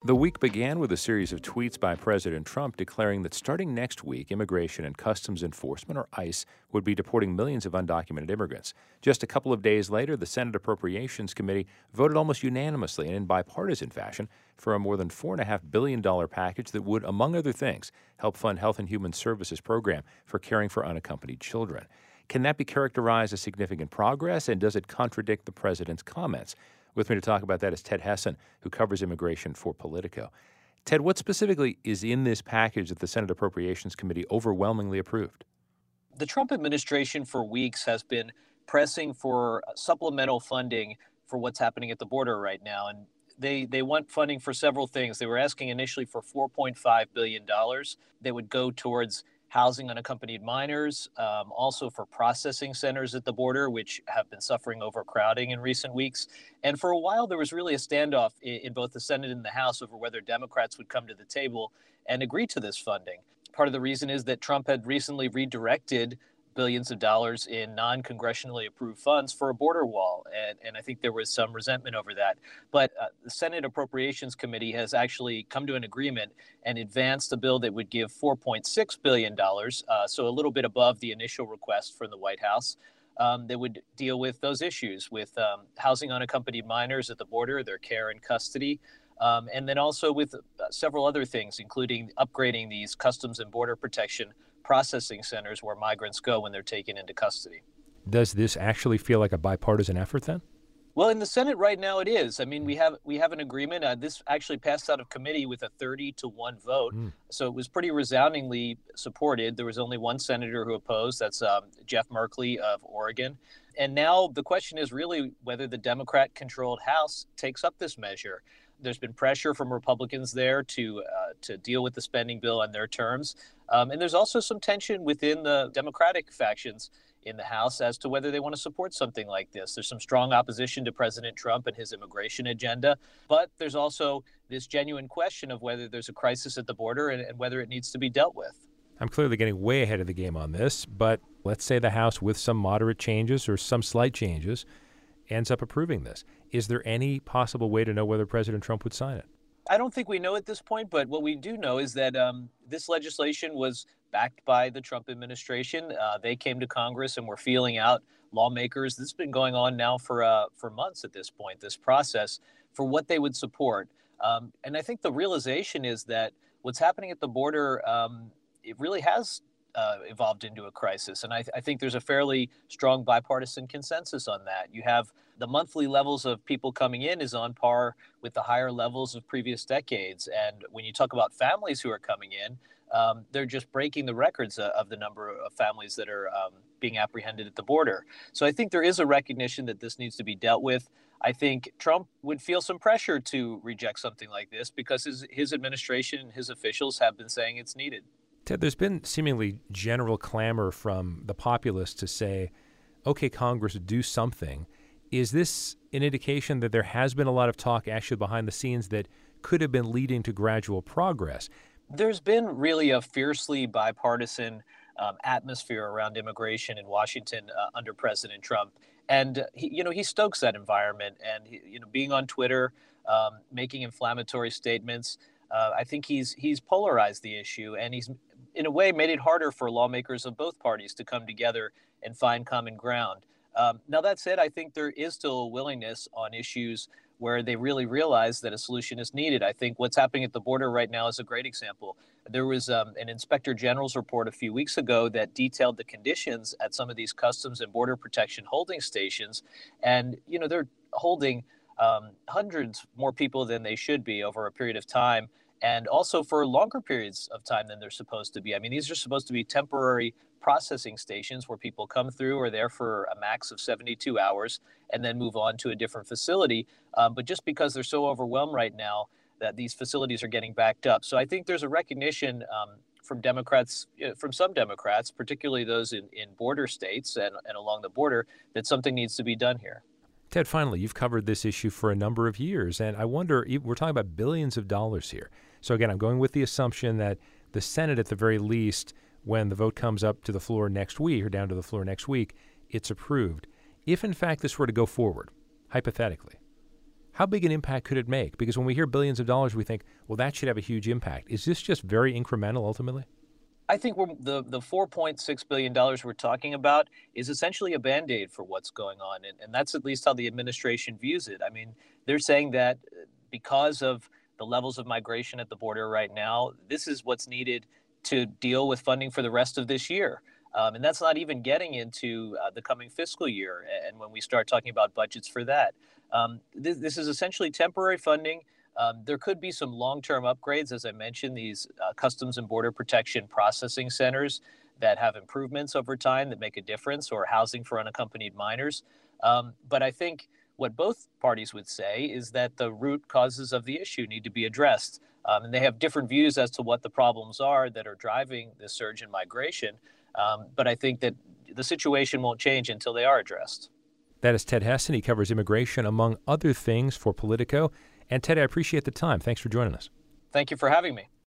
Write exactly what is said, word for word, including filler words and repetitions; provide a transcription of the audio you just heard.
The week began with a series of tweets by President Trump declaring that starting next week, Immigration and Customs Enforcement, or ICE, would be deporting millions of undocumented immigrants. Just a couple of days later, the Senate Appropriations Committee voted almost unanimously and in bipartisan fashion for a more than four point five billion dollars package that would, among other things, help fund Health and Human Services program for caring for unaccompanied children. Can that be characterized as significant progress, and does it contradict the president's comments? With me to talk about that is Ted Hesson, who covers immigration for Politico. Ted, what specifically is in this package that the Senate Appropriations Committee overwhelmingly approved? The Trump administration for weeks has been pressing for supplemental funding for what's happening at the border right now. And they, they want funding for several things. They were asking initially for four point five billion dollars that would go towards housing unaccompanied minors, um, also for processing centers at the border, which have been suffering overcrowding in recent weeks. And for a while, there was really a standoff in, in both the Senate and the House over whether Democrats would come to the table and agree to this funding. Part of the reason is that Trump had recently redirected billions of dollars in non-congressionally approved funds for a border wall. And, and I think there was some resentment over that. But uh, the Senate Appropriations Committee has actually come to an agreement and advanced a bill that would give four point six billion dollars, uh, so a little bit above the initial request from the White House, um, that would deal with those issues with um, housing unaccompanied minors at the border, their care and custody, um, and then also with uh, several other things, including upgrading these Customs and Border Protection processing centers where migrants go when they're taken into custody. Does this actually feel like a bipartisan effort then? Well, in the Senate right now it is. I mean, we have we have an agreement. Uh, this actually passed out of committee with a thirty to one vote. Mm. So it was pretty resoundingly supported. There was only one senator who opposed. That's um, Jeff Merkley of Oregon. And now the question is really whether the Democrat-controlled House takes up this measure. There's been pressure from Republicans there to uh, to deal with the spending bill on their terms. Um, and there's also some tension within the Democratic factions in the House as to whether they want to support something like this. There's some strong opposition to President Trump and his immigration agenda, but there's also this genuine question of whether there's a crisis at the border and, and whether it needs to be dealt with. I'm clearly getting way ahead of the game on this, but let's say the House, with some moderate changes or some slight changes, ends up approving this. Is there any possible way to know whether President Trump would sign it? I don't think we know at this point, but what we do know is that um, this legislation was backed by the Trump administration. Uh, they came to Congress and were feeling out lawmakers. This has been going on now for uh, for months at this point, this process, for what they would support. Um, and I think the realization is that what's happening at the border, um, it really has uh, evolved into a crisis. And I, th- I think there's a fairly strong bipartisan consensus on that. You have the monthly levels of people coming in is on par with the higher levels of previous decades. And when you talk about families who are coming in, um, they're just breaking the records uh, of the number of families that are um, being apprehended at the border. So I think there is a recognition that this needs to be dealt with. I think Trump would feel some pressure to reject something like this because his, his administration and his officials have been saying it's needed. Ted, there's been seemingly general clamor from the populace to say, okay, Congress, do something. Is this an indication that there has been a lot of talk actually behind the scenes that could have been leading to gradual progress? There's been really a fiercely bipartisan um, atmosphere around immigration in Washington uh, under President Trump. And, he, you know, he stokes that environment. And, he, you know, being on Twitter, um, making inflammatory statements, uh, I think he's he's polarized the issue. And he's, in a way, made it harder for lawmakers of both parties to come together and find common ground. Um, now, that said, I think there is still a willingness on issues where they really realize that a solution is needed. I think what's happening at the border right now is a great example. There was um, an Inspector General's report a few weeks ago that detailed the conditions at some of these Customs and Border Protection holding stations. And, you know, they're holding um, hundreds more people than they should be over a period of time, and also for longer periods of time than they're supposed to be. I mean, these are supposed to be temporary processing stations where people come through, are there for a max of seventy-two hours, and then move on to a different facility. Um, but just because they're so overwhelmed right now, that these facilities are getting backed up. So I think there's a recognition um, from Democrats, from some Democrats, particularly those in, in border states and, and along the border, that something needs to be done here. Ted, finally, you've covered this issue for a number of years, and I wonder, we're talking about billions of dollars here. So again, I'm going with the assumption that the Senate, at the very least, when the vote comes up to the floor next week, or down to the floor next week, it's approved. If, in fact, this were to go forward, hypothetically, how big an impact could it make? Because when we hear billions of dollars, we think, well, that should have a huge impact. Is this just very incremental ultimately? I think we're, the the four point six billion dollars we're talking about is essentially a Band-Aid for what's going on, and, and that's at least how the administration views it. I mean, they're saying that because of the levels of migration at the border right now, this is what's needed to deal with funding for the rest of this year. Um, and that's not even getting into uh, the coming fiscal year. And when we start talking about budgets for that, um, this, this is essentially temporary funding. Um, there could be some long-term upgrades, as I mentioned, these uh, Customs and Border Protection processing centers that have improvements over time that make a difference, or housing for unaccompanied minors. Um, but I think what both parties would say is that the root causes of the issue need to be addressed. Um, and they have different views as to what the problems are that are driving this surge in migration. Um, but I think that the situation won't change until they are addressed. That is Ted Heston. He covers immigration, among other things, for Politico. And Ted, I appreciate the time. Thanks for joining us. Thank you for having me.